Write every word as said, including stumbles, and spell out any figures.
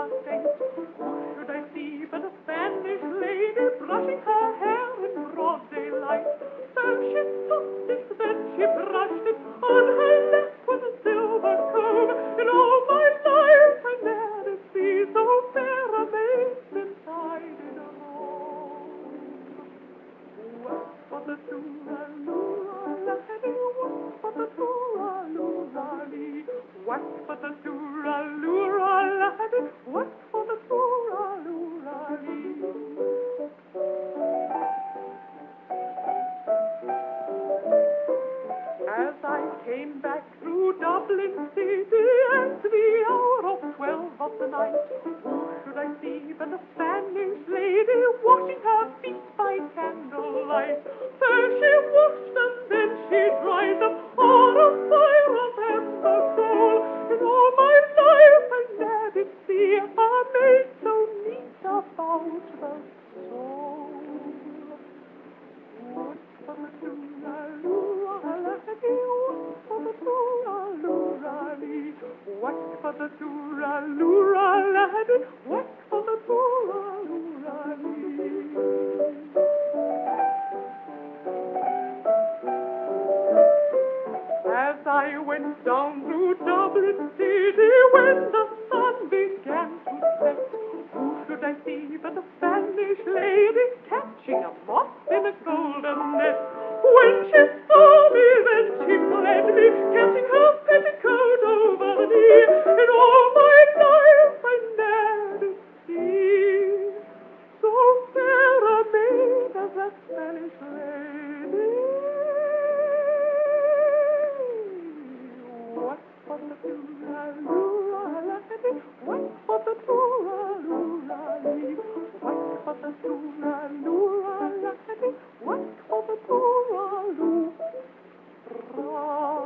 face. Who should I see but a Spanish lady brushing her hair in broad daylight? First she tossed it, then she brushed it, on her lap was a silver comb. In all my life I ne'er did see so fair a maid since I did roam. What for the tooraloorally, what for the tooraloorally, what for the tooraloorally, what for the tooraloorally. As I came back through Dublin city at the hour of twelve of the night, who should I see but a Spanish lady washing her feet by candlelight? First she washed them, then she dried them on a fire of amber coal. In all my life I ne'er did see a maid so neat about the soul. What for the tooraloorally, what for the tooraloorally, what for the tooraloorally, what for the tooraloorally. As I went down through Dublin city when the sun began to set, who should I see but a Spanish lady catching a moth in a golden net? When she saw me, then she fled me, catching her petticoat over the knee. In all my life I ne'er did see so fair a maid as that Spanish lady. What for the tooraloorally, what for the tooraloorally, what for the tooraloorally, what for the tooraloorally.